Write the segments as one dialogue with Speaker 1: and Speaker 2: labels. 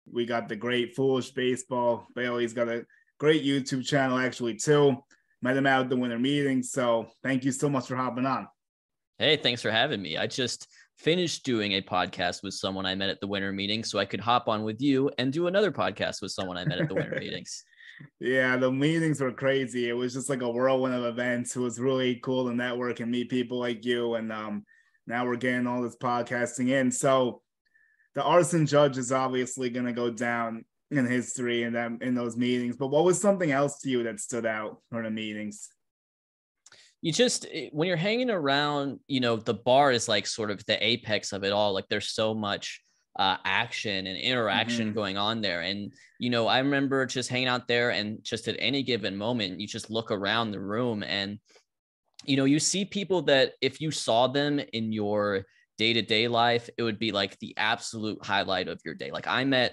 Speaker 1: We got the great Foolish Baseball. Bailey's got a great YouTube channel actually too. Met him out at the winter meeting. So thank you so much for hopping on.
Speaker 2: Hey, thanks for having me. I just finished doing a podcast with someone I met at the winter meeting, so I could hop on with you and do another podcast with someone I met at the winter meetings.
Speaker 1: Yeah, the meetings were crazy. It was just like a whirlwind of events. It was really cool to network and meet people like you. And now we're getting all this podcasting in. So the arson judge is obviously going to go down in history and in those meetings. But what was something else to you that stood out for the meetings?
Speaker 2: You just, when you're hanging around, the bar is like sort of the apex of it all. Like there's so much action and interaction going on there. And, I remember just hanging out there and just at any given moment, you just look around the room and, you see people that if you saw them in your day-to-day life, it would be like the absolute highlight of your day. Like I met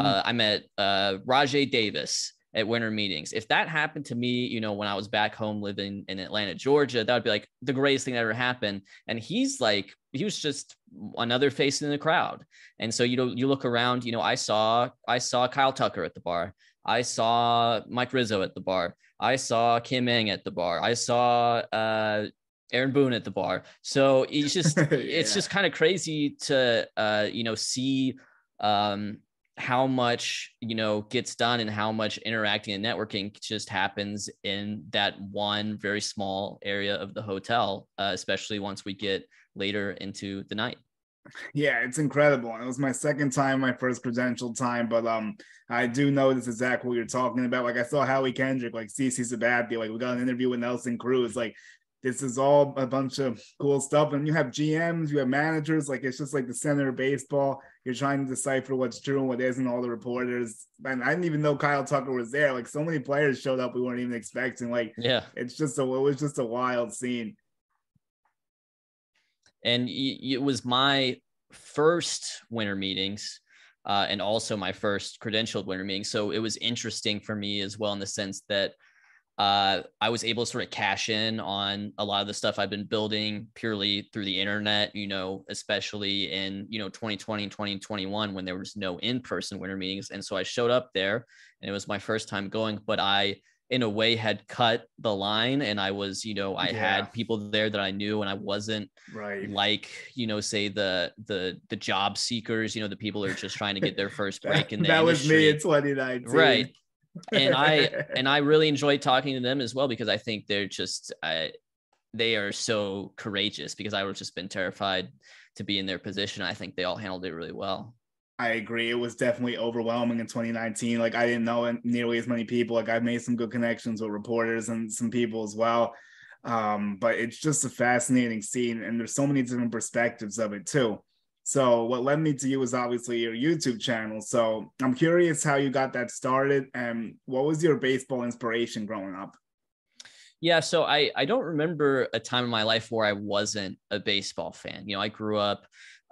Speaker 2: Rajay Davis at winter meetings. If that happened to me, when I was back home living in Atlanta, Georgia, that would be like the greatest thing that ever happened. And he was just another face in the crowd. And so, you look around, I saw Kyle Tucker at the bar. I saw Mike Rizzo at the bar. I saw Kim Ng at the bar. I saw Aaron Boone at the bar. So it's just, it's just kind of crazy to, see how much, gets done and how much interacting and networking just happens in that one very small area of the hotel, especially once we get later into the night.
Speaker 1: Yeah, it's incredible. It was my second time, my first credentialed time, but I do know this exactly what you're talking about. Like I saw Howie Kendrick, like CC Sabathia, like we got an interview with Nelson Cruz, like this is all a bunch of cool stuff. And you have GMs, you have managers, like it's just like the center of baseball. You're trying to decipher what's true and what isn't, all the reporters. And I didn't even know Kyle Tucker was there. Like so many players showed up we weren't even expecting. Like,
Speaker 2: yeah,
Speaker 1: it was just a wild scene.
Speaker 2: And it was my first winter meetings and also my first credentialed winter meeting. So it was interesting for me as well in the sense that I was able to sort of cash in on a lot of the stuff I've been building purely through the internet, especially in, 2020 and 2021 when there was no in-person winter meetings. And so I showed up there and it was my first time going, but I, in a way, had cut the line and I was, I had people there that I knew and I wasn't like, say the job seekers, the people who are just trying to get their first break in the industry.
Speaker 1: That was me in 2019.
Speaker 2: Right. And I really enjoyed talking to them as well, because I think they're just, they are so courageous, because I would have just been terrified to be in their position. I think they all handled it really well.
Speaker 1: I agree. It was definitely overwhelming in 2019. Like I didn't know nearly as many people. Like I've made some good connections with reporters and some people as well. But it's just a fascinating scene and there's so many different perspectives of it too. So what led me to you is obviously your YouTube channel. So I'm curious how you got that started and what was your baseball inspiration growing up?
Speaker 2: Yeah, so I don't remember a time in my life where I wasn't a baseball fan. I grew up,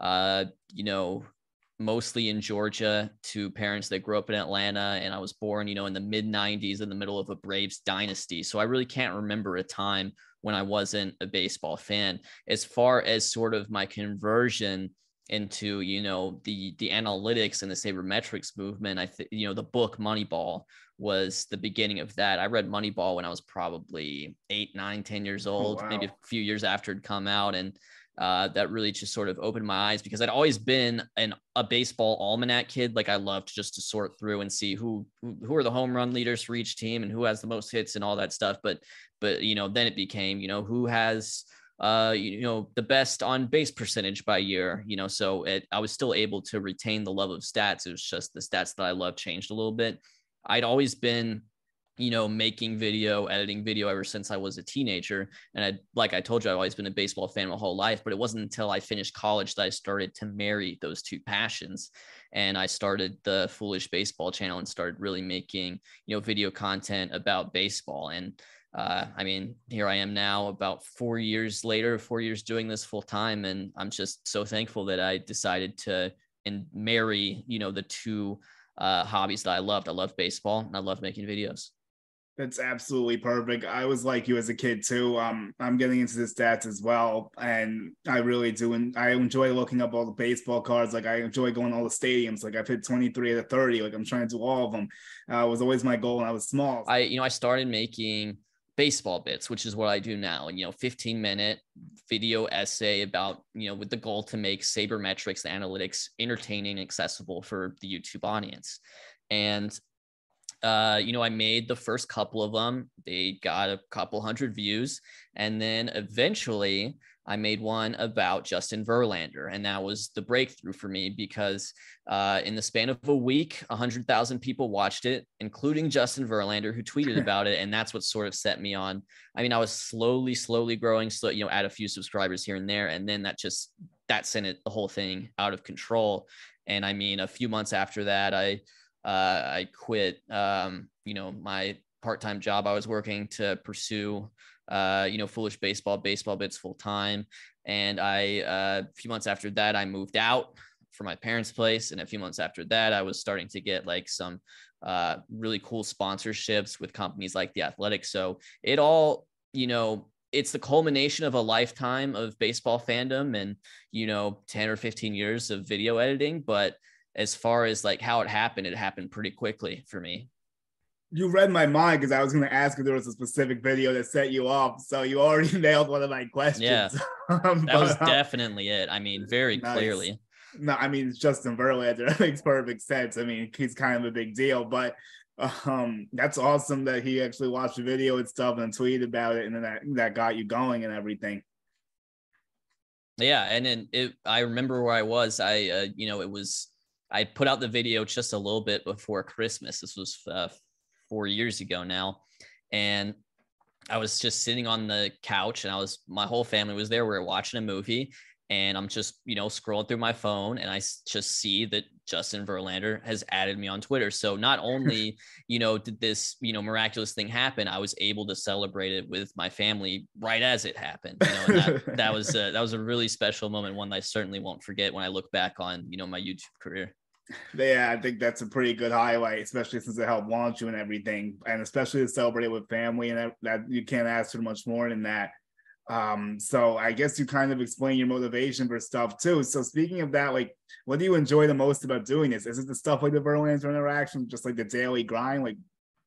Speaker 2: mostly in Georgia to parents that grew up in Atlanta. And I was born, in the mid 90s in the middle of a Braves dynasty. So I really can't remember a time when I wasn't a baseball fan. As far as sort of my conversion into, the analytics and the sabermetrics movement, I think, the book Moneyball was the beginning of that. I read Moneyball when I was probably 8, 9, 10 years old,
Speaker 1: Oh, wow.
Speaker 2: maybe a few years after it'd come out. And that really just sort of opened my eyes, because I'd always been a baseball almanac kid. Like I loved just to sort through and see who are the home run leaders for each team and who has the most hits and all that stuff. But then it became, who has the best on base percentage by year, so I was still able to retain the love of stats. It was just the stats that I loved changed a little bit. I'd always been, making video, editing video ever since I was a teenager. And like I told you, I've always been a baseball fan my whole life, but it wasn't until I finished college that I started to marry those two passions. And I started the Foolish Baseball channel and started really making, video content about baseball. And here I am now about 4 years later, 4 years doing this full time. And I'm just so thankful that I decided to marry, the two hobbies that I loved. I loved baseball and I loved making videos.
Speaker 1: That's absolutely perfect. I was like you as a kid too. I'm getting into the stats as well, and I really do. And I enjoy looking up all the baseball cards. Like I enjoy going to all the stadiums. Like I've hit 23 out of 30. Like I'm trying to do all of them. It was always my goal when I was small.
Speaker 2: I started making baseball bits, which is what I do now. And, 15-minute video essay about, with the goal to make sabermetrics and analytics entertaining and accessible for the YouTube audience. And I made the first couple of them. They got a couple hundred views. And then eventually I made one about Justin Verlander. And that was the breakthrough for me because in the span of a week, 100,000 people watched it, including Justin Verlander, who tweeted about it. And that's what sort of set me on. I mean, I was slowly growing, add a few subscribers here and there. And then that sent the whole thing out of control. And I mean, a few months after that, I quit, my part-time job I was working to pursue, Foolish Baseball bits full time. And a few months after that, I moved out from my parents' place. And a few months after that, I was starting to get like some really cool sponsorships with companies like The Athletic. So it all, it's the culmination of a lifetime of baseball fandom and, 10 or 15 years of video editing. But as far as like how it happened pretty quickly for me.
Speaker 1: You read my mind because I was going to ask if there was a specific video that set you off. So you already nailed one of my questions.
Speaker 2: Yeah, that was definitely it. I mean, very nice. Clearly.
Speaker 1: No, I mean, Justin Verlander, that makes perfect sense. I mean, he's kind of a big deal, but that's awesome that he actually watched the video and stuff and tweeted about it. And then that got you going and everything.
Speaker 2: Yeah. And then I remember where I was, I put out the video just a little bit before Christmas. This was 4 years ago now. And I was just sitting on the couch and my whole family was there. We were watching a movie and I'm just, scrolling through my phone and I just see that Justin Verlander has added me on Twitter. So not only, did this, miraculous thing happen, I was able to celebrate it with my family right as it happened. And that was a really special moment, one that I certainly won't forget when I look back on, my YouTube career.
Speaker 1: Yeah, I think that's a pretty good highlight, especially since it helped launch you and everything, and especially to celebrate it with family, and that you can't ask for much more than that. So I guess you kind of explain your motivation for stuff too. So speaking of that, like, what do you enjoy the most about doing this? Is it the stuff like the Verlander interaction, just like the daily grind? Like,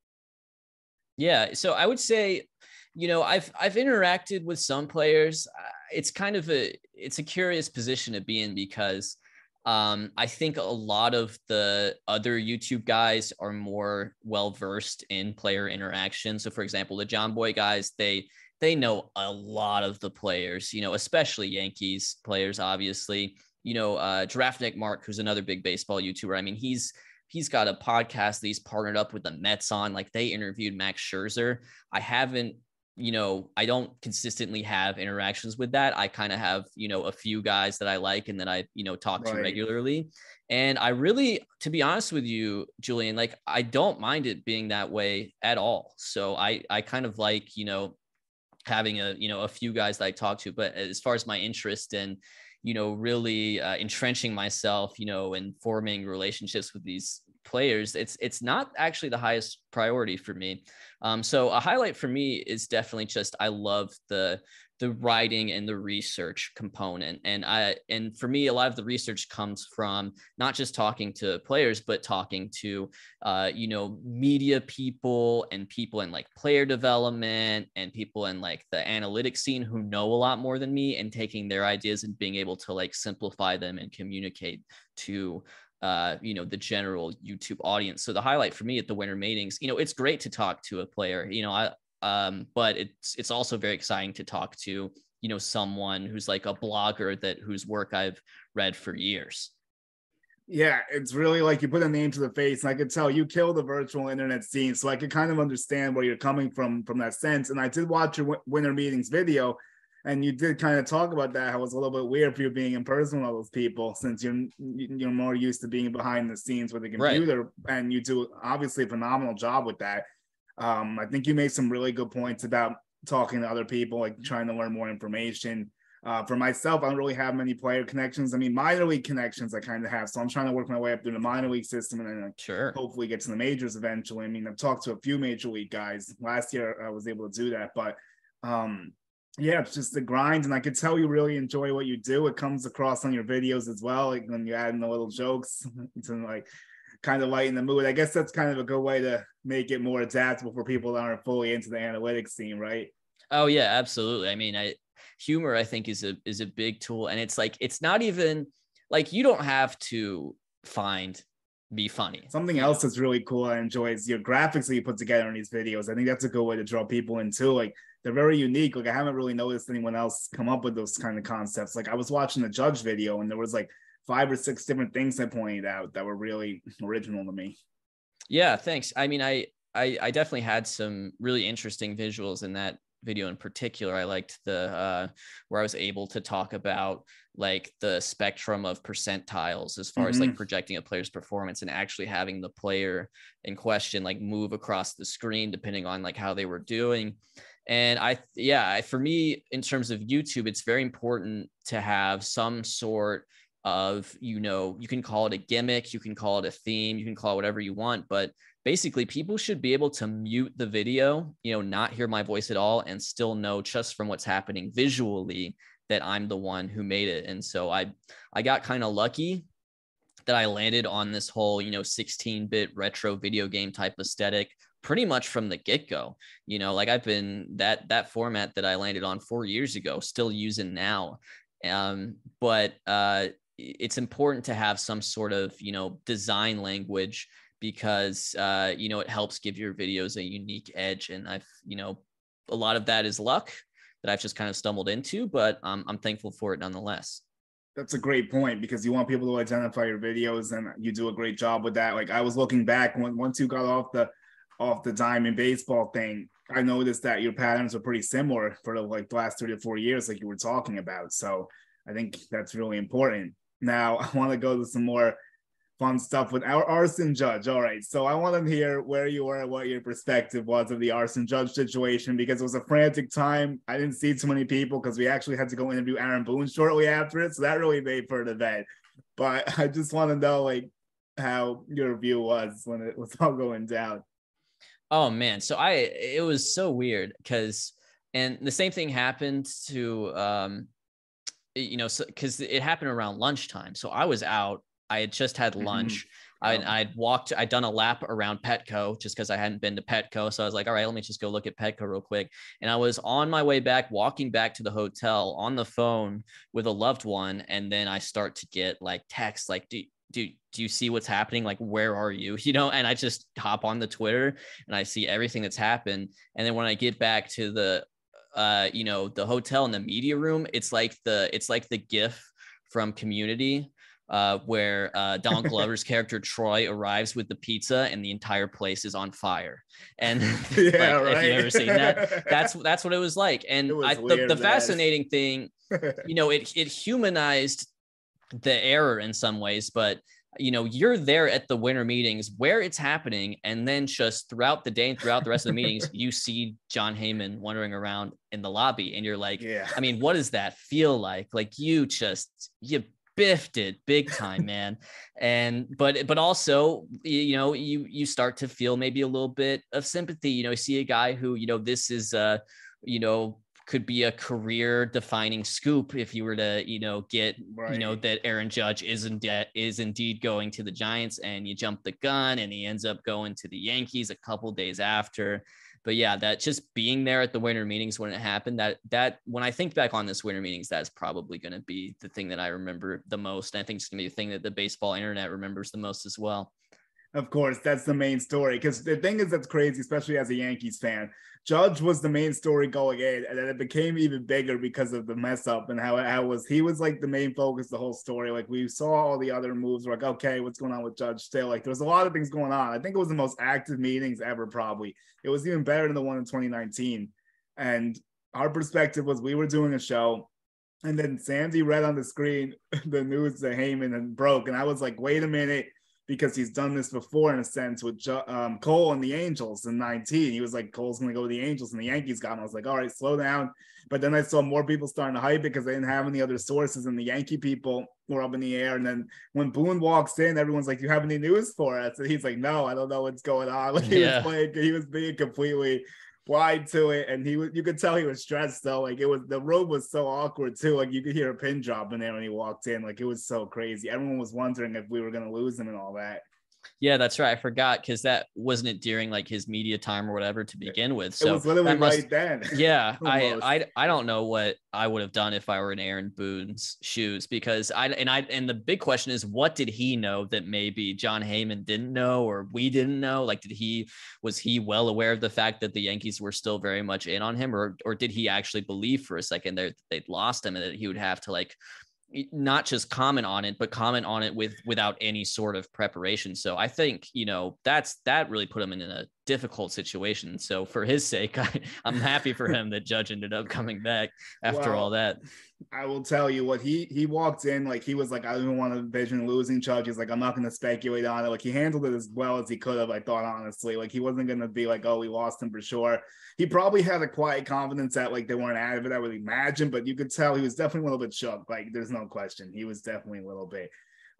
Speaker 2: yeah, so I would say, I've interacted with some players. It's kind of it's a curious position to be in because I think a lot of the other YouTube guys are more well-versed in player interaction. So for example, the John Boy guys, they know a lot of the players, especially Yankees players, obviously, Draftnik Mark, who's another big baseball YouTuber. I mean, he's got a podcast that he's partnered up with the Mets on. Like they interviewed Max Scherzer. I don't consistently have interactions with that. I kind of have, a few guys that I like and that I, talk to regularly. And I really, to be honest with you, Julian, like I don't mind it being that way at all. So I kind of like, having a few guys that I talk to, but as far as my interest in, really entrenching myself, and forming relationships with these players, it's not actually the highest priority for me. So a highlight for me is definitely just I love the writing and the research component, and for me a lot of the research comes from not just talking to players but talking to media people and people in like player development and people in like the analytics scene who know a lot more than me, and taking their ideas and being able to like simplify them and communicate to the general YouTube audience. So the highlight for me at the winter meetings, it's great to talk to a player, but it's also very exciting to talk to, someone who's like a blogger whose work I've read for years.
Speaker 1: Yeah, it's really like you put a name to the face, and I could tell you kill the virtual internet scene. So I could kind of understand where you're coming from that sense. And I did watch your winter meetings video, and you did kind of talk about that. How it was a little bit weird for you being in person with all those people, since you're more used to being behind the scenes with the computer, right. And you do obviously a phenomenal job with that. I think you made some really good points about talking to other people, like trying to learn more information. For myself, I don't really have many player connections. I mean, minor league connections I kind of have. So I'm trying to work my way up through the minor league system and then
Speaker 2: Sure.
Speaker 1: hopefully get to the majors eventually. I mean, I've talked to a few major league guys. Last year I was able to do that, but yeah, it's just the grind. And I could tell you really enjoy what you do. It comes across on your videos as well. Like when you add in the little jokes to like kind of lighten the mood. I guess that's kind of a good way to make it more adaptable for people that aren't fully into the analytics scene, right?
Speaker 2: Oh yeah, absolutely. I mean, humor I think is a big tool, and it's like it's not even like you don't have to be funny.
Speaker 1: Something else that's really cool I enjoy is your graphics that you put together in these videos. I think that's a good way to draw people in too. Like they're very unique. Like I haven't really noticed anyone else come up with those kind of concepts. Like I was watching the Judge video and there was like 5 or 6 different things I pointed out that were really original to me.
Speaker 2: Yeah, thanks. I mean, I definitely had some really interesting visuals in that video in particular. I liked the where I was able to talk about like the spectrum of percentiles as far as like projecting a player's performance and actually having the player in question like move across the screen depending on like how they were doing. And for me, in terms of YouTube, it's very important to have some sort of, you can call it a gimmick, you can call it a theme, you can call it whatever you want, but basically people should be able to mute the video, not hear my voice at all and still know just from what's happening visually that I'm the one who made it. And so I got kind of lucky that I landed on this whole, 16-bit retro video game type aesthetic pretty much from the get-go. Like I've been that format that I landed on 4 years ago, still using now. But it's important to have some sort of, design language because, it helps give your videos a unique edge. And a lot of that is luck that I've just kind of stumbled into, but I'm thankful for it nonetheless.
Speaker 1: That's a great point because you want people to identify your videos and you do a great job with that. Like I was looking back once you got off the diamond baseball thing, I noticed that your patterns are pretty similar for like the last 3 to 4 years, like you were talking about. So I think that's really important. Now I want to go to some more fun stuff with our Arson Judge. All right. So I want to hear where you were, what your perspective was of the Arson Judge situation, because it was a frantic time. I didn't see too many people because we actually had to go interview Aaron Boone shortly after it. So that really made for an event. But I just want to know like how your view was when it was all going down.
Speaker 2: Oh man. So it was so weird and the same thing happened to, because it happened around lunchtime. So I was out. I had just had lunch. I'd done a lap around Petco just because I hadn't been to Petco. So I was like, all right, let me just go look at Petco real quick. And I was on my way back, walking back to the hotel on the phone with a loved one. And then I start to get like texts like, do you see what's happening? Like, where are you? And I just hop on the Twitter and I see everything that's happened. And then when I get back to the hotel in the media room, it's like the GIF from Community where Donald Glover's character Troy arrives with the pizza and the entire place is on fire. And if you've ever seen that, that's what it was like. And the fascinating thing, it humanized the error in some ways, but you're there at the winter meetings where it's happening. And then just throughout the day and throughout the rest of the meetings, you see Jon Heyman wandering around in the lobby and you're like, yeah. I mean, what does that feel like? Like you biffed it big time, man. But also, you start to feel maybe a little bit of sympathy, you see a guy who, this is, could be a career defining scoop if you were to, get, right, that Aaron Judge is indeed going to the Giants and you jump the gun and he ends up going to the Yankees a couple days after. But yeah, that just being there at the winter meetings when it happened, that when I think back on this winter meetings, that's probably going to be the thing that I remember the most. And I think it's going to be the thing that the baseball internet remembers the most as well.
Speaker 1: Of course, that's the main story. Because the thing is that's crazy, especially as a Yankees fan. Judge was the main story going in, and then it became even bigger because of the mess up and how he was like the main focus, the whole story. Like we saw all the other moves, we're like, okay, what's going on with Judge still? Like there's a lot of things going on. I think it was the most active meetings ever, probably. It was even better than the one in 2019. And our perspective was we were doing a show, and then Sandy read on the screen the news that Heyman had broke, and I was like, wait a minute. because he's done this before in a sense with Cole and the Angels in 19. He was like, Cole's going to go to the Angels and the Yankees got him. I was like, all right, slow down. But then I saw more people starting to hype it because they didn't have any other sources, and the Yankee people were up in the air. And then when Boone walks in, everyone's like, "Do you have any news for us?" And he's like, "No, I don't know what's going on." Like he was being completely blind to it, and you could tell he was stressed though. Like the room was so awkward too. Like you could hear a pin drop in there when he walked in. Like it was so crazy. Everyone was wondering if we were going to lose him and all that.
Speaker 2: Yeah, that's right. I forgot because that wasn't it during like his media time or whatever to begin with. So
Speaker 1: it was literally right then.
Speaker 2: Yeah, I don't know what I would have done if I were in Aaron Boone's shoes, because and the big question is, what did he know that maybe Jon Heyman didn't know or we didn't know? Like, was he well aware of the fact that the Yankees were still very much in on him, or did he actually believe for a second that they'd lost him and that he would have to like not just comment on it, but comment on it without any sort of preparation? So I think, that really put him in a difficult situation. So for his sake, I'm happy for him that Judge ended up coming back after all that.
Speaker 1: I will tell you what he walked in, like he was like, I don't want to envision losing Judge. He's like, I'm not going to speculate on it. Like he handled it as well as he could have, I thought, honestly. Like he wasn't going to be like, oh, we lost him for sure. He probably had a quiet confidence that like they weren't out of it, I would imagine, but you could tell he was definitely a little bit shook. Like there's no question. He was definitely a little bit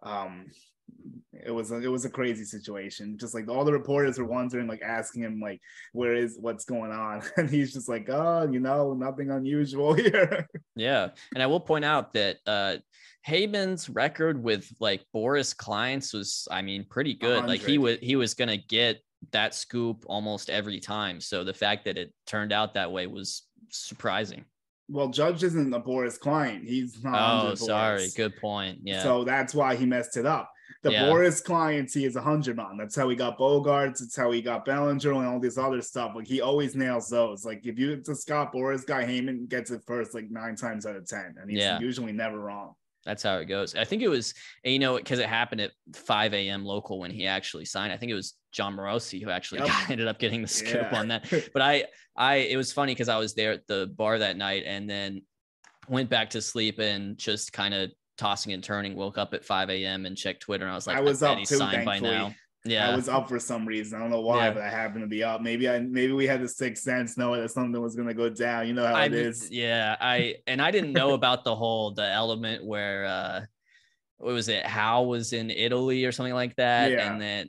Speaker 1: it was a crazy situation. Just like all the reporters were wondering, like asking him like, what's going on? And he's just like, oh, nothing unusual here.
Speaker 2: Yeah. And I will point out that Heyman's record with like Boris Kleins was, I mean, pretty good. 100. Like he was going to get that scoop almost every time. So the fact that it turned out that way was surprising.
Speaker 1: Well, Judge isn't a Boris Klein. He's not.
Speaker 2: Oh, sorry. Good point. Yeah.
Speaker 1: So that's why he messed it up. The Boris Klein, he is 100 on. That's how he got Bogarts. It's how he got Bellinger and all this other stuff. Like he always nails those. Like if it's a Scott Boras guy, Heyman gets it first like 9 times out of 10, and he's usually never wrong.
Speaker 2: That's how it goes. I think it was, because it happened at 5 a.m. local when he actually signed. I think it was John Morosi who actually ended up getting the scoop on that. But it was funny because I was there at the bar that night and then went back to sleep and just kind of tossing and turning, woke up at 5 a.m. and checked Twitter. And I was like,
Speaker 1: I was up too,
Speaker 2: signed by now. Yeah,
Speaker 1: I was up for some reason. I don't know why, but I happened to be up. Maybe we had the sixth sense knowing that something was going to go down. You know how it is.
Speaker 2: Yeah, I didn't know about the element where what was it? Hal was in Italy or something like that, and then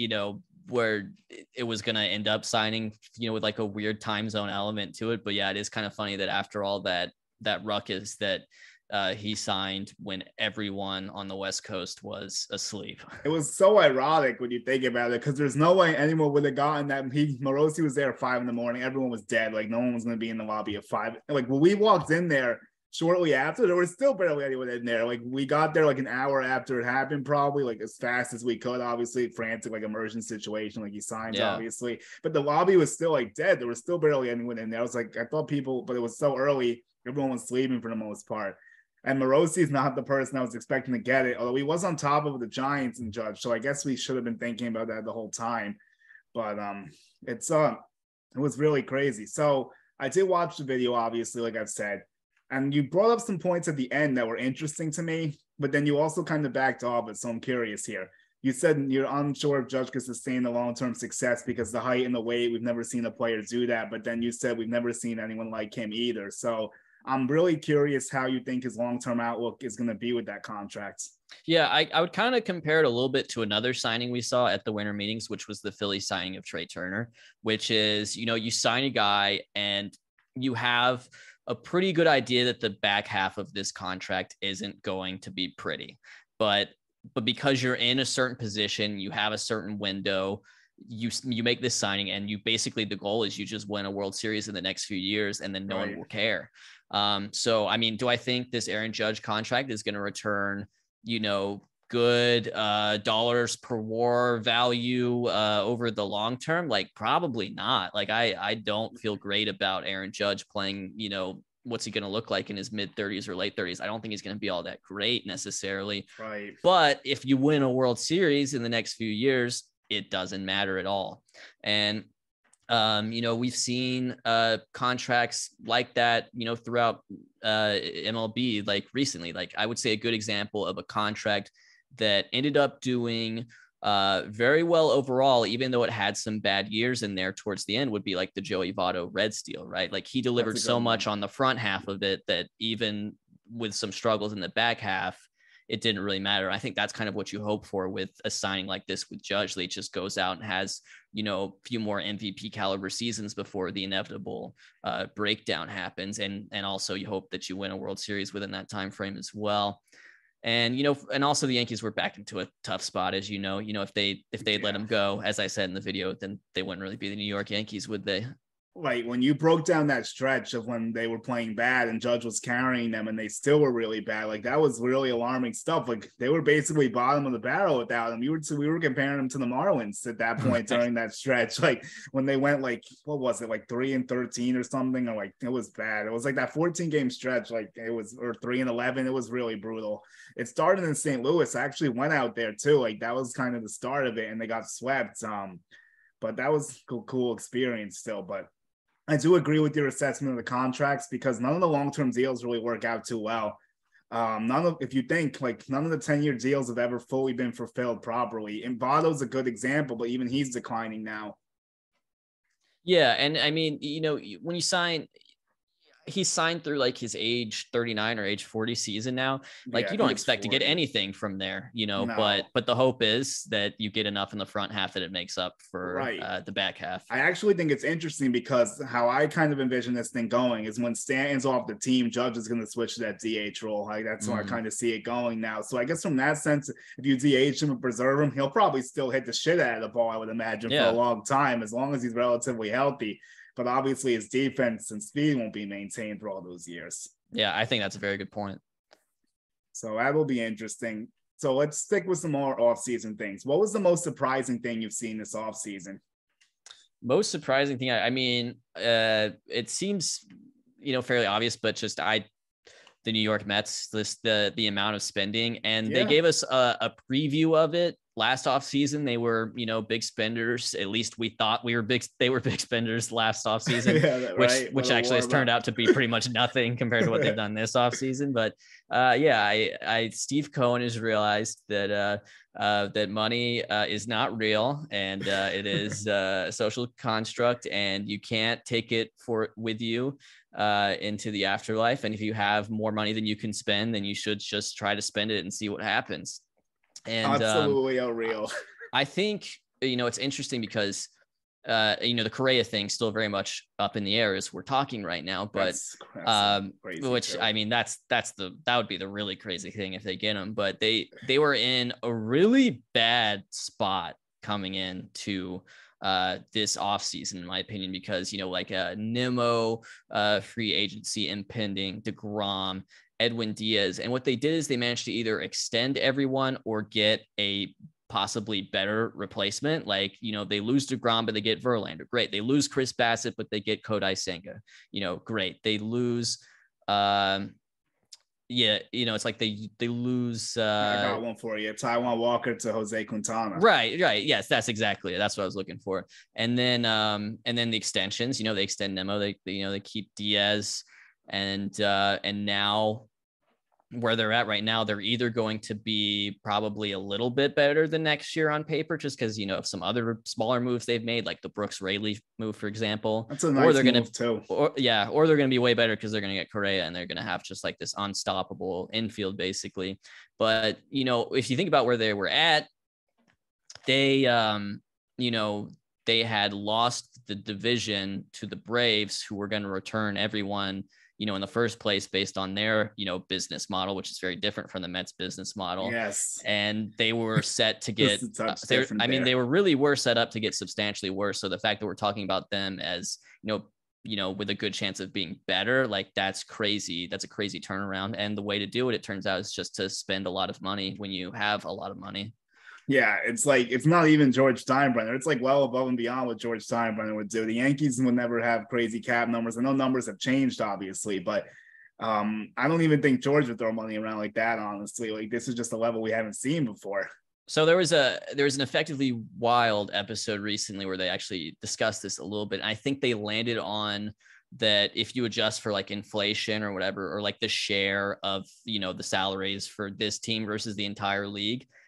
Speaker 2: where it was going to end up signing, with like a weird time zone element to it. But yeah, it is kind of funny that after all that ruckus that he signed when everyone on the West Coast was asleep.
Speaker 1: It was so ironic when you think about it, because there's no way anyone would have gotten that. Morosi was there at 5 a.m. Everyone was dead. Like no one was going to be in the lobby at 5. Like when we walked in there shortly after, there was still barely anyone in there. Like we got there like an hour after it happened, probably like as fast as we could. Obviously, frantic, like immersion situation, like he signed, obviously. But the lobby was still like dead. There was still barely anyone in there. I was like, I thought people, but it was so early. Everyone was sleeping for the most part. And Morosi is not the person I was expecting to get it, although he was on top of the Giants and Judge. So I guess we should have been thinking about that the whole time. But it was really crazy. So I did watch the video, obviously, like I've said. And you brought up some points at the end that were interesting to me, but then you also kind of backed off it. So I'm curious here. You said you're unsure if Judge could sustain the long-term success because the height and the weight, we've never seen a player do that. But then you said we've never seen anyone like him either. So I'm really curious how you think his long-term outlook is going to be with that contract.
Speaker 2: Yeah, I would kind of compare it a little bit to another signing we saw at the winter meetings, which was the Philly signing of Trey Turner, which is, you sign a guy and you have a pretty good idea that the back half of this contract isn't going to be pretty. But because you're in a certain position, you have a certain window, you make this signing and you basically, the goal is you just win a World Series in the next few years and then no one will care. So, I mean, do I think this Aaron Judge contract is going to return, good dollars per WAR value over the long term? Like probably not. Like I don't feel great about Aaron Judge playing, what's he going to look like in his mid 30s or late 30s? I don't think he's going to be all that great necessarily.
Speaker 1: Right.
Speaker 2: But if you win a World Series in the next few years, it doesn't matter at all. And we've seen contracts like that, throughout MLB, like recently. Like I would say a good example of a contract that ended up doing very well overall, even though it had some bad years in there towards the end, would be like the Joey Votto Red Steel, right? Like he delivered so much on the front half of it that even with some struggles in the back half, it didn't really matter. I think that's kind of what you hope for with a signing like this with Judge. He just goes out and has, a few more MVP caliber seasons before the inevitable breakdown happens. And also you hope that you win a World Series within that time frame as well. And, and also the Yankees were back into a tough spot, as if they'd let him go, as I said in the video, then they wouldn't really be the New York Yankees, would they?
Speaker 1: Like when you broke down that stretch of when they were playing bad and Judge was carrying them and they still were really bad, like that was really alarming stuff. Like they were basically bottom of the barrel without him. We were comparing them to the Marlins at that point during that stretch. Like when they went like, what was it, like 3-13 or something, or like it was bad. It was like that 14-game stretch, like it was, or 3-11. It was really brutal. It started in St. Louis. I actually went out there too. Like that was kind of the start of it, and they got swept. But that was cool experience still. But I do agree with your assessment of the contracts because none of the long-term deals really work out too well. If you think like none of the 10-year deals have ever fully been fulfilled properly. And Votto's a good example, but even he's declining now.
Speaker 2: Yeah. And I mean, when you sign, he signed through like his age 39 or age 40 season now. Like you don't expect to get anything from there, no. but the hope is that you get enough in the front half that it makes up for the back half.
Speaker 1: I actually think it's interesting because how I kind of envision this thing going is when Stanton's off the team, Judge is going to switch to that DH role. Like that's how I kind of see it going now. So I guess from that sense, if you DH him and preserve him, he'll probably still hit the shit out of the ball, I would imagine, for a long time, as long as he's relatively healthy. But obviously his defense and speed won't be maintained for all those years.
Speaker 2: Yeah, I think that's a very good point.
Speaker 1: So that will be interesting. So let's stick with some more off-season things. What was the most surprising thing you've seen this off-season?
Speaker 2: Most surprising thing, I mean, it seems, fairly obvious, but just the New York Mets, the amount of spending, and they gave us a preview of it last offseason. They were, big spenders. At least we thought they were big spenders last offseason, which actually has turned out to be pretty much nothing compared to what they've done this offseason. But Steve Cohen has realized that that money is not real, and it is a social construct, and you can't take it with you into the afterlife. And if you have more money than you can spend, then you should just try to spend it and see what happens. And
Speaker 1: absolutely unreal.
Speaker 2: I think, it's interesting because, the Correa thing still very much up in the air as we're talking right now, but, which, I mean, that would be the really crazy thing if they get him, but they were in a really bad spot coming into this offseason, in my opinion, because, like Nimmo, free agency impending, DeGrom, Edwin Diaz. And what they did is they managed to either extend everyone or get a possibly better replacement. Like, they lose DeGrom, but they get Verlander. Great. They lose Chris Bassett, but they get Kodai Senga. Great. They lose, it's like they lose.
Speaker 1: I got one for you. Taijuan Walker to Jose Quintana.
Speaker 2: Right. Yes, that's exactly it. That's what I was looking for. And then the extensions. They extend Nimmo. They keep Diaz. And now where they're at right now, they're either going to be probably a little bit better than next year on paper, just because, of some other smaller moves they've made, like the Brooks Raley move, for example.
Speaker 1: That's a nice move too.
Speaker 2: Or they're going to be way better because they're going to get Correa and they're going to have just like this unstoppable infield, basically. But, if you think about where they were at, they had lost the division to the Braves, who were going to return everyone, in the first place based on their, business model, which is very different from the Mets business model.
Speaker 1: Yes.
Speaker 2: And they were set to get, they were set up to get substantially worse. So the fact that we're talking about them as, with a good chance of being better, like that's crazy. That's a crazy turnaround. And the way to do it, it turns out, is just to spend a lot of money when you have a lot of money.
Speaker 1: Yeah, it's like, it's not even George Steinbrenner. It's like well above and beyond what George Steinbrenner would do. The Yankees would never have crazy cap numbers. I know numbers have changed, obviously, but I don't even think George would throw money around like that, honestly. Like, this is just a level we haven't seen before.
Speaker 2: So there was an Effectively Wild episode recently where they actually discussed this a little bit. And I think they landed on that if you adjust for like inflation or whatever, or like the share of, the salaries for this team versus the entire league,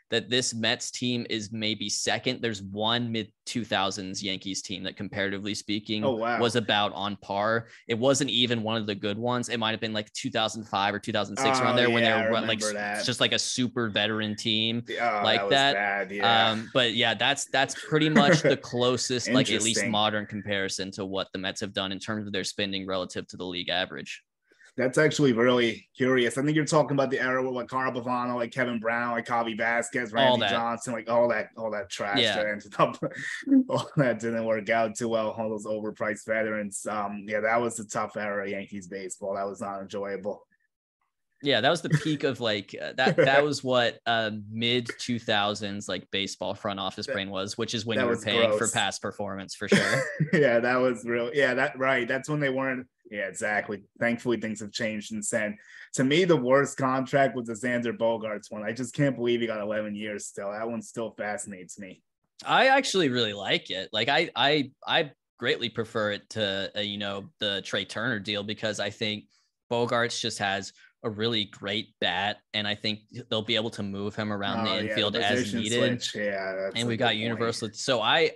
Speaker 2: that this Mets team is maybe second. There's one mid 2000s Yankees team that comparatively speaking was about on par. It wasn't even one of the good ones. It might've been like 2005 or 2006 around there when they were like, it's just like a super veteran team like that.
Speaker 1: Bad, yeah.
Speaker 2: But yeah, that's pretty much the closest, like at least modern comparison to what the Mets have done in terms of their spending relative to the league average.
Speaker 1: That's actually really curious. I think you're talking about the era with like Carl Pavano, like Kevin Brown, like Javi Vasquez, Randy Johnson, like all that trash that ended up, all that didn't work out too well. All those overpriced veterans. That was a tough era of Yankees baseball. That was not enjoyable.
Speaker 2: Yeah, that was the peak of like that was what mid 2000s like baseball front office brain was, which is when you were paying for past performance for sure.
Speaker 1: Yeah, that was real. Yeah, that's when they weren't. Yeah, exactly. Thankfully, things have changed since then. To me, the worst contract was the Xander Bogaerts one. I just can't believe he got 11 years still. That one still fascinates me.
Speaker 2: I actually really like it. Like I greatly prefer it to the Trey Turner deal, because I think Bogaerts just has a really great bat, and I think they'll be able to move him around the infield as needed.
Speaker 1: Yeah,
Speaker 2: and we got universal. So I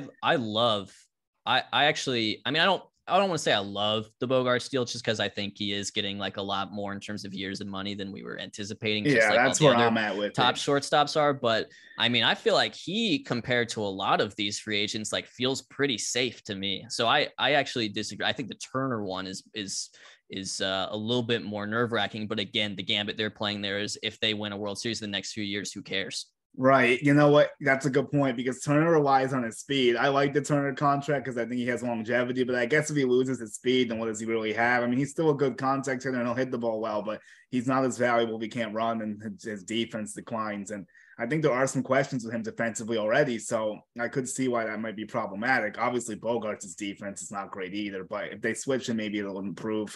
Speaker 2: don't want to say I love the Bogaerts deal, just because I think he is getting like a lot more in terms of years and money than we were anticipating.
Speaker 1: Yeah, that's where I'm at with
Speaker 2: top shortstops are. But I mean, I feel like he, compared to a lot of these free agents, like feels pretty safe to me. So I actually disagree. I think the Turner one is a little bit more nerve wracking. But again, the gambit they're playing there is if they win a World Series in the next few years, who cares?
Speaker 1: Right. You know what? That's a good point, because Turner relies on his speed. I like the Turner contract because I think he has longevity, but I guess if he loses his speed, then what does he really have? I mean, he's still a good contact hitter and he'll hit the ball well, but he's not as valuable if he can't run and his defense declines. And I think there are some questions with him defensively already, so I could see why that might be problematic. Obviously, Bogaerts' defense is not great either, but if they switch him, maybe it'll improve.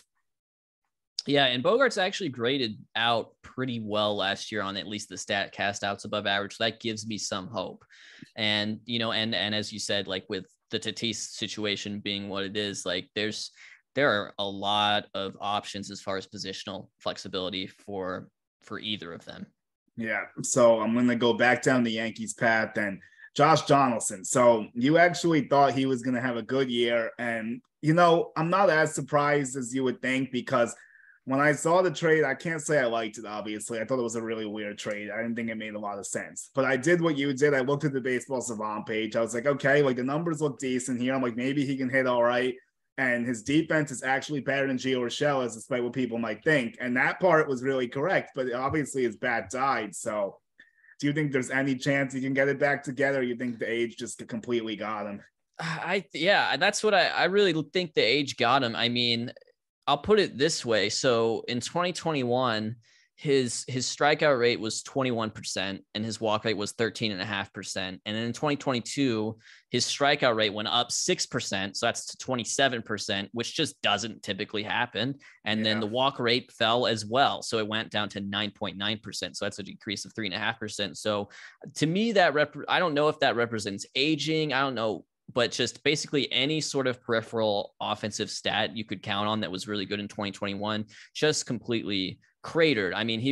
Speaker 2: Yeah, and Bogaerts actually graded out pretty well last year on at least the stat cast outs above average. So that gives me some hope. And, and as you said, like with the Tatis situation being what it is, like there are a lot of options as far as positional flexibility for either of them.
Speaker 1: Yeah. So I'm going to go back down the Yankees path and Josh Donaldson. So you actually thought he was going to have a good year. And, I'm not as surprised as you would think, because when I saw the trade, I can't say I liked it, obviously. I thought it was a really weird trade. I didn't think it made a lot of sense. But I did what you did. I looked at the Baseball Savant page. I was like, okay, like the numbers look decent here. I'm like, maybe he can hit all right. And his defense is actually better than Gio Urshela, despite what people might think. And that part was really correct. But obviously his bat died. So do you think there's any chance he can get it back together? Or you think the age just completely got him?
Speaker 2: That's what I really think the age got him. I mean, I'll put it this way. So in 2021, his strikeout rate was 21% and his walk rate was 13.5%. And then in 2022, his strikeout rate went up 6%. So that's to 27%, which just doesn't typically happen. And then the walk rate fell as well. So it went down to 9.9%. So that's a decrease of 3.5%. So to me, I don't know if that represents aging. I don't know. But just basically any sort of peripheral offensive stat you could count on that was really good in 2021 just completely cratered. I mean,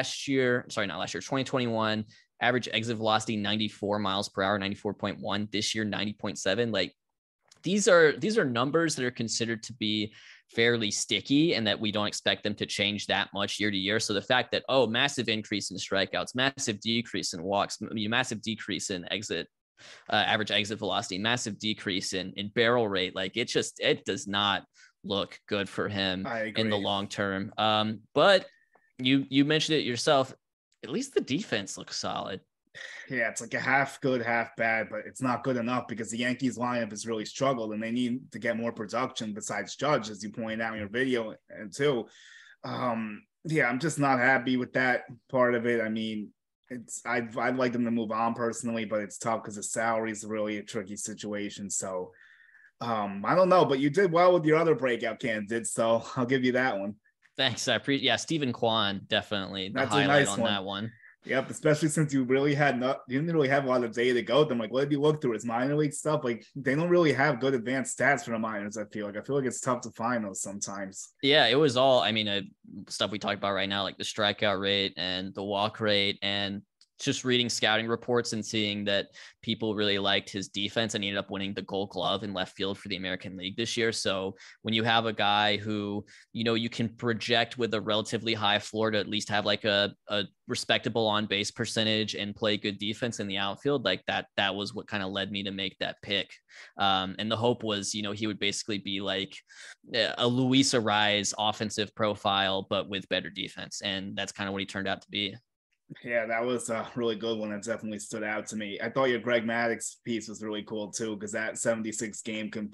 Speaker 2: 2021 average exit velocity 94 miles per hour, 94.1. This year 90.7. Like these are numbers that are considered to be fairly sticky and that we don't expect them to change that much year to year. So the fact that massive increase in strikeouts, massive decrease in walks, massive decrease in average exit velocity, massive decrease in barrel rate. Like it does not look good for him in the long term. But you mentioned it yourself. At least the defense looks solid.
Speaker 1: Yeah, it's like a half good, half bad, but it's not good enough because the Yankees lineup has really struggled and they need to get more production besides Judge, as you pointed out in your video too. I'm just not happy with that part of it. I mean, I'd like them to move on personally, but it's tough because the salary is really a tricky situation. So I don't know, but you did well with your other breakout candidates, so I'll give you that one.
Speaker 2: Thanks. I appreciate. Yeah, Stephen Kwan, definitely the highlight on that one.
Speaker 1: Yep, especially since you really you didn't really have a lot of data to go with them. Like, what did you look through? His minor league stuff? Like, they don't really have good advanced stats for the minors. I feel like it's tough to find those sometimes.
Speaker 2: Yeah, it was all. I mean, stuff we talked about right now, like the strikeout rate and the walk rate and just reading scouting reports and seeing that people really liked his defense, and he ended up winning the Gold Glove in left field for the American League this year. So when you have a guy who, you know, you can project with a relatively high floor to at least have like a respectable on base percentage and play good defense in the outfield, like that was what kind of led me to make that pick. And the hope was, you know, he would basically be like a Luis Arraez offensive profile, but with better defense. And that's kind of what he turned out to be.
Speaker 1: Yeah, that was a really good one. That definitely stood out to me. I thought your Greg Maddux piece was really cool too, because that 76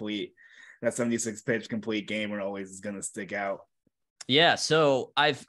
Speaker 1: pitch complete gamer always is going to stick out.
Speaker 2: Yeah. So I've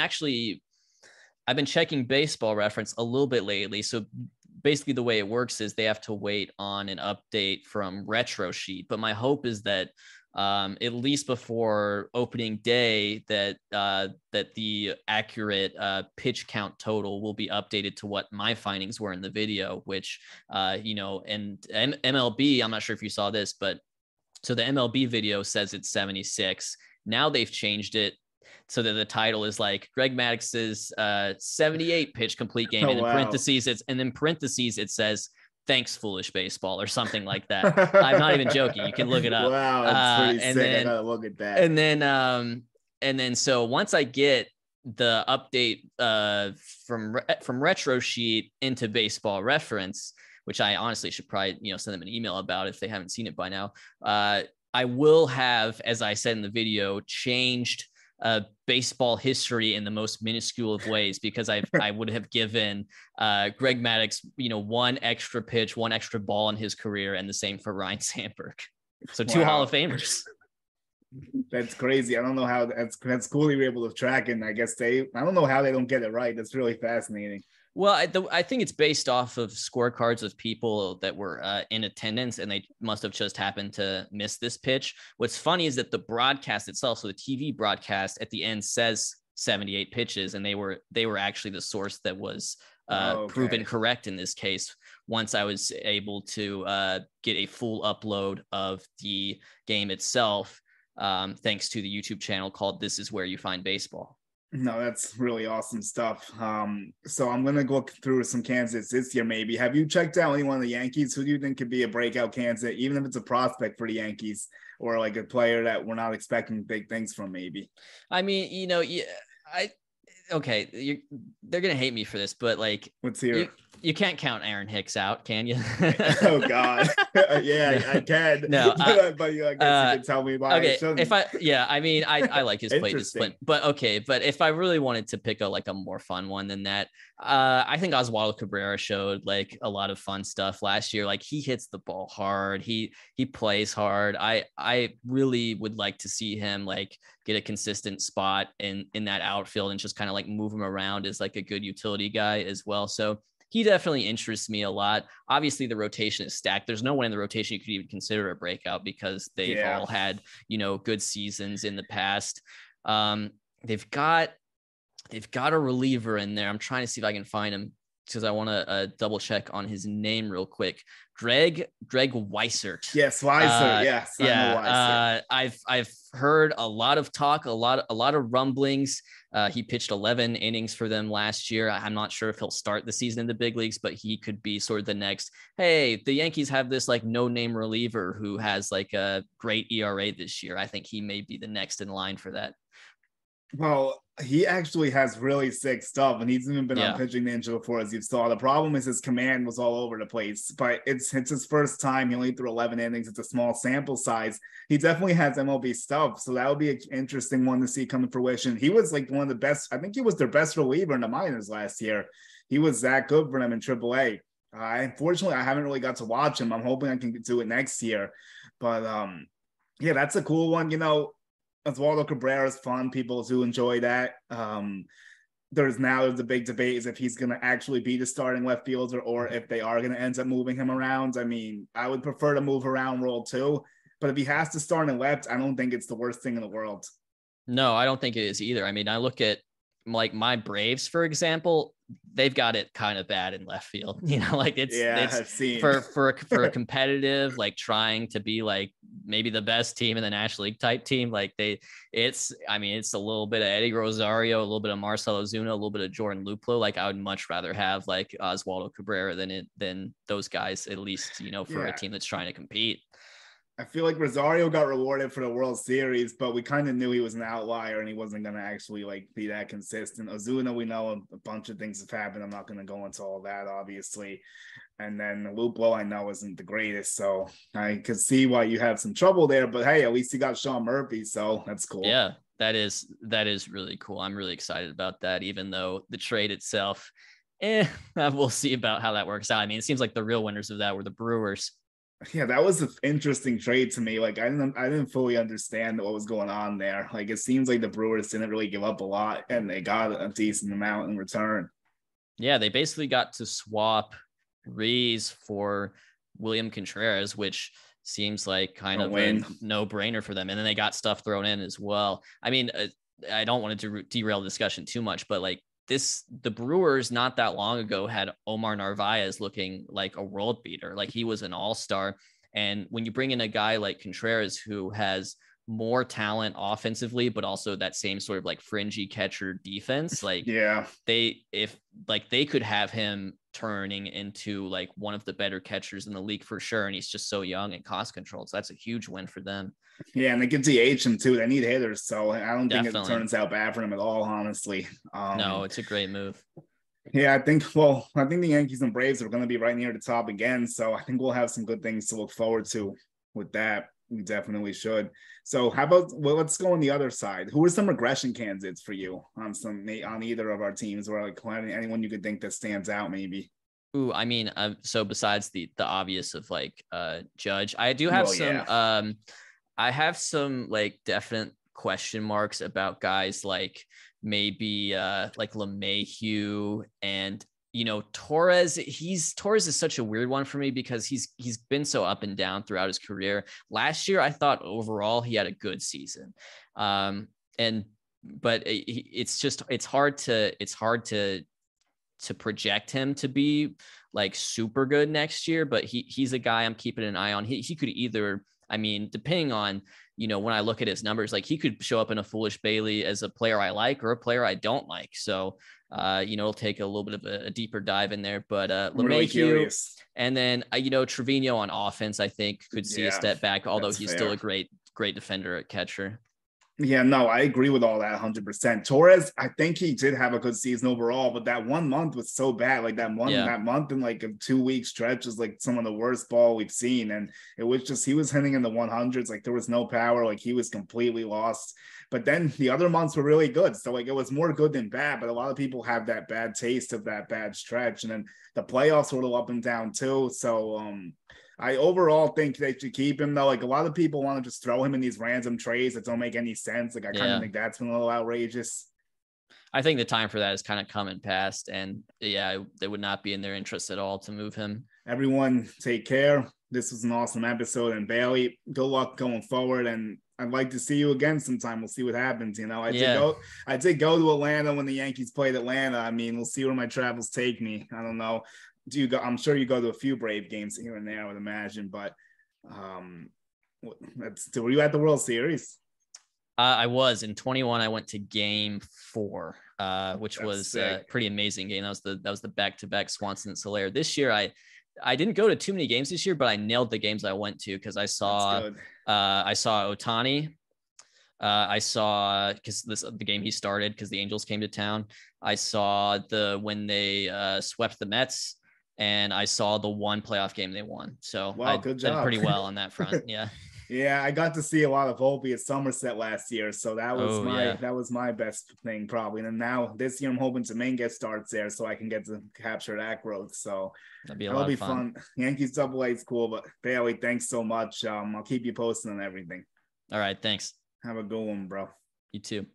Speaker 2: been checking Baseball Reference a little bit lately. So basically the way it works is they have to wait on an update from Retro Sheet. But my hope is that at least before opening day, that the accurate pitch count total will be updated to what my findings were in the video, which, you know, and MLB, I'm not sure if you saw this, but so the MLB video says it's 76. Now they've changed it so that the title is like Greg Maddux's 78 pitch complete game. And in parentheses, it says, "Thanks, foolish baseball," or something like that. I'm not even joking. You can look it up.
Speaker 1: Wow, that's pretty sick. Then, I gotta look at that.
Speaker 2: And then so once I get the update from Retro Sheet into Baseball Reference, which I honestly should probably, you know, send them an email about if they haven't seen it by now. I will have, as I said in the video, changed baseball history in the most minuscule of ways, because I would have given Greg Maddux, you know, one extra pitch, one extra ball in his career, and the same for Ryne Sandberg. So two Hall of Famers.
Speaker 1: That's crazy. I don't know how that's cool you were able to track, and I don't know how they don't get it right. That's really fascinating.
Speaker 2: Well, I think it's based off of scorecards of people that were in attendance, and they must have just happened to miss this pitch. What's funny is that the broadcast itself, so the TV broadcast at the end says 78 pitches, and they were actually the source that was proven correct in this case. Once I was able to get a full upload of the game itself, thanks to the YouTube channel called "This Is Where You Find Baseball."
Speaker 1: No, that's really awesome stuff. So I'm going to go through some candidates this year, maybe. Have you checked out anyone of the Yankees? Who do you think could be a breakout candidate, even if it's a prospect for the Yankees, or like a player that we're not expecting big things from, maybe?
Speaker 2: I mean, you know, okay, they're going to hate me for this, but like,
Speaker 1: let's hear it.
Speaker 2: You can't count Aaron Hicks out, can you?
Speaker 1: Oh God. Yeah, I can.
Speaker 2: No,
Speaker 1: but you, I guess you can tell me why.
Speaker 2: Okay, I mean, I like his play discipline, but if I really wanted to pick a more fun one than that, I think Oswaldo Cabrera showed like a lot of fun stuff last year. Like, he hits the ball hard. He plays hard. I really would like to see him like get a consistent spot in that outfield and just kind of like move him around as like a good utility guy as well. So he definitely interests me a lot. Obviously, the rotation is stacked. There's no one in the rotation you could even consider a breakout, because they've all had, you know, good seasons in the past. They've got a reliever in there. I'm trying to see if I can find him, because I want to double check on his name real quick. Greg Weissert.
Speaker 1: Yes, Weissert. Yes.
Speaker 2: Yeah. I've heard a lot of talk, a lot of rumblings. He pitched 11 innings for them last year. I'm not sure if he'll start the season in the big leagues, but he could be sort of the next, hey, the Yankees have this like no-name reliever who has like a great ERA this year. I think he may be the next in line for that.
Speaker 1: Well, he actually has really sick stuff, and he's even been on Pitching Ninja before, as you saw. The problem is his command was all over the place, but it's his first time. He only threw 11 innings. It's a small sample size. He definitely has MLB stuff, so that would be an interesting one to see come to fruition. He was like one of the best. I think he was their best reliever in the minors last year. He was that good for them in AAA. Unfortunately, I haven't really got to watch him. I'm hoping I can do it next year, but yeah, that's a cool one. You know, Oswaldo Cabrera is fun. People do enjoy that. There's a big debate is if he's going to actually be the starting left fielder or if they are going to end up moving him around. I mean, I would prefer to move around role too, but if he has to start in left, I don't think it's the worst thing in the world. No,
Speaker 2: I don't think it is either. I mean, I look at like my Braves, for example, they've got it kind of bad in left field, you know, like it's for a competitive, like trying to be like maybe the best team in the National League type team. Like it's a little bit of Eddie Rosario, a little bit of Marcell Ozuna, a little bit of Jordan Luplow. Like I would much rather have like Oswaldo Cabrera than those guys, at least, for a team that's trying to compete.
Speaker 1: I feel like Rosario got rewarded for the World Series, but we kind of knew he was an outlier and he wasn't going to actually like be that consistent. Ozuna, we know a bunch of things have happened. I'm not going to go into all that, obviously. And then Luplow, I know, isn't the greatest, so I could see why you have some trouble there. But hey, at least you got Sean Murphy, so that's cool.
Speaker 2: Yeah, that is really cool. I'm really excited about that, even though the trade itself, we'll see about how that works out. I mean, it seems like the real winners of that were the Brewers.
Speaker 1: Yeah, that was an interesting trade to me. Like I didn't fully understand what was going on there. Like it seems like the Brewers didn't really give up a lot and they got a decent amount in return.
Speaker 2: Yeah, they basically got to swap Rhys for William Contreras, which seems like kind of a no-brainer for them. And then they got stuff thrown in as well. I mean, I don't want to derail the discussion too much, but like the Brewers not that long ago had Omar Narvaez looking like a world beater. Like he was an all-star. And when you bring in a guy like Contreras, who has more talent offensively, but also that same sort of like fringy catcher defense, like they could have him turning into like one of the better catchers in the league for sure. And he's just so young and cost controlled. So that's a huge win for them.
Speaker 1: Yeah, and they can DH him too. They need hitters, so I don't think it turns out bad for them at all, honestly.
Speaker 2: No, it's a great move.
Speaker 1: Yeah, I think the Yankees and Braves are going to be right near the top again, so I think we'll have some good things to look forward to with that. We definitely should. So how about, let's go on the other side. Who are some regression candidates for you on either of our teams, or like anyone you could think that stands out maybe?
Speaker 2: Ooh, I mean, so besides the obvious of like Judge, I do have I have some like definite question marks about guys like maybe like LeMahieu and Torres. Torres is such a weird one for me because he's been so up and down throughout his career. Last year, I thought overall he had a good season, but it's hard to project him to be like super good next year. But he's a guy I'm keeping an eye on. He could either, I mean, depending on, when I look at his numbers, like he could show up in a Foolish Bailey as a player I like or a player I don't like. So, it'll take a little bit of a deeper dive in there, but LeMahieu, and then, Trevino on offense, I think could see a step back, although he's still a great defender at catcher.
Speaker 1: Yeah, no, I agree with all that 100%. Torres, I think he did have a good season overall, but that 1 month was so bad. Like that month in like a 2-week stretch was like some of the worst ball we've seen. And it was just, he was hitting in the 100s. Like there was no power. Like he was completely lost. But then the other months were really good. So like it was more good than bad, but a lot of people have that bad taste of that bad stretch. And then the playoffs were a little up and down too. So, I overall think they should keep him, though. Like a lot of people want to just throw him in these random trades that don't make any sense. Like I kind of think that's been a little outrageous.
Speaker 2: I think the time for that is kind of come and past, and they would not be in their interest at all to move him.
Speaker 1: Everyone take care. This was an awesome episode, and Bailey, good luck going forward. And I'd like to see you again sometime. We'll see what happens. I did go to Atlanta when the Yankees played Atlanta. I mean, we'll see where my travels take me. I don't know. I'm sure you go to a few Brave games here and there, I would imagine, but were you at the World Series?
Speaker 2: I was in 21. I went to Game 4, which was a pretty amazing game. That was the back-to-back Swanson Soler. This year, I didn't go to too many games this year, but I nailed the games I went to because I saw Ohtani. I saw the game he started because the Angels came to town. I saw when they swept the Mets. And I saw the one playoff game they won. So I did pretty well on that front. Yeah.
Speaker 1: Yeah, I got to see a lot of Volpe at Somerset last year. So that was my best thing probably. And then now this year I'm hoping Dominguez starts there so I can get to capture that growth. So that'll be fun. Yankees Double-A is cool, but Bailey, thanks so much. I'll keep you posted on everything.
Speaker 2: All right. Thanks.
Speaker 1: Have a good one, bro.
Speaker 2: You too.